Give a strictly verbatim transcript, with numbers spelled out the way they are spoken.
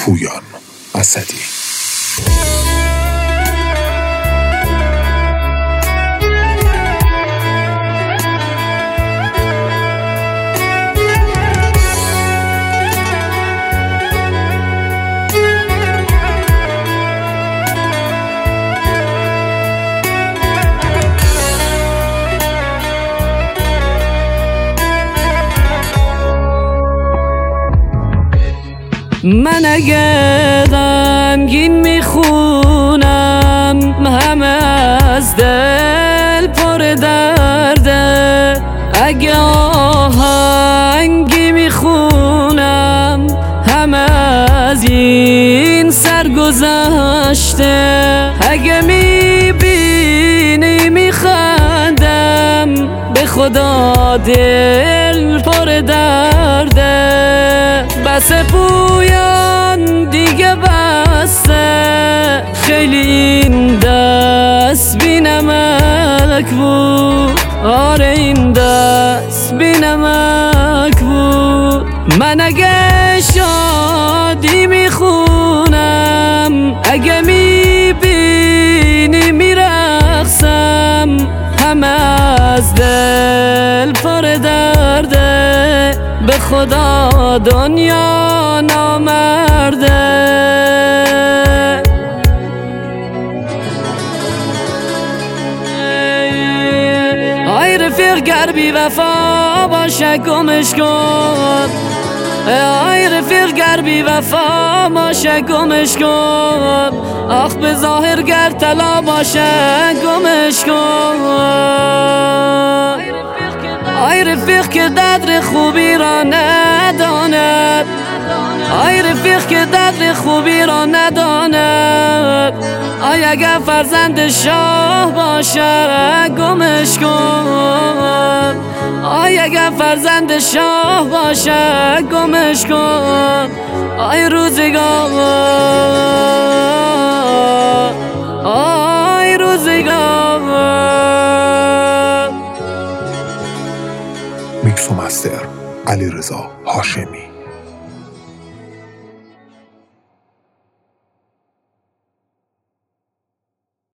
پویان اسدی. من اگه غمگین میخونم همه از دل پر درده، اگه آهنگی میخونم همه از این سرگذشته، اگه میبینی میخندم به خدا دل پر درده. بس پویان دیگه بسته، خیلی این دست بی نمک بود، آره این دست بی نمک بود. من اگه شادی میخونم، اگه میبینی میرقصم، همه از دل پر درده، به خدا دنیا نامرده. آی رفیق گر بی وفا باشه گمش کن، آی رفیق گر بی وفا باشه گمش کن، آخ به ظاهر گر طلا باشه گمش کن. آی رفیق که قدر خوبی را نداند، آی رفیق که قدر خوبی را نداند، آی اگر فرزند شاه باشه گمش کن، آی اگر فرزند شاه باشه گمش کن. آی روزگار، آی روزگار. میکس و مستر علیرضا هاشمی.